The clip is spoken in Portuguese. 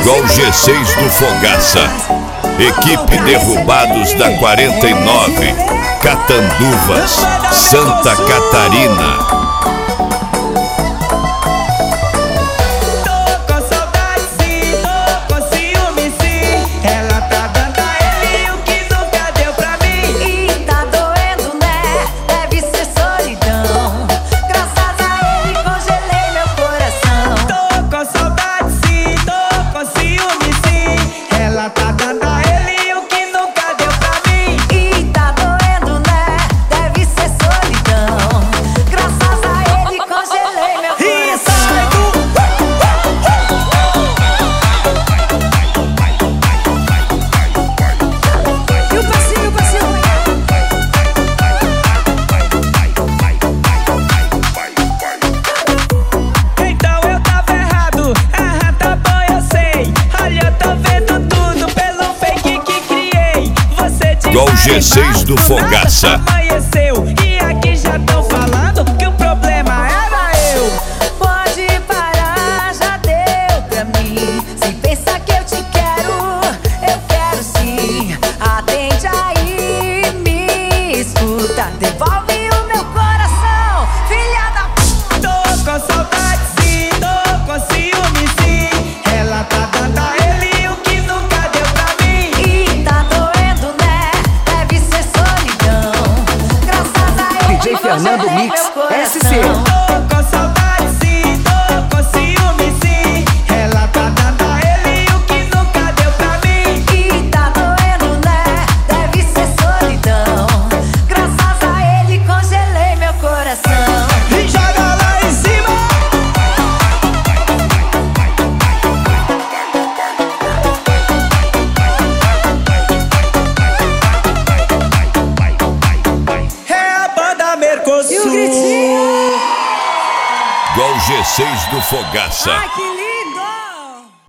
Igual G6 do Fogaça. Equipe Derrubados da 49, Catanduvas, Santa Catarina. Igual G6 do Fogaça. Amanheceu e aqui já tão falando que o problema era eu. Pode parar, já deu pra mim. Se pensa que eu te quero sim. Atende aí, me escuta. Devolve o meu coração, filha da puta. Tô com saudade sim, tô com ciúme sim. Ela tá dando a ele o que nunca deu pra mim. E tá doendo, né? Deve ser solidão. Graças a ele, DJ Fernando Mix, SC. Tô com saudade sim, tô com ciúme sim. Ela tá dando a ele o que nunca deu pra mim. E tá doendo, né? Deve ser solidão. Graças a ele, congelei meu coração. E joga lá em cima. É a banda Mercosul. Igual G6 do Fogaça. Ai, que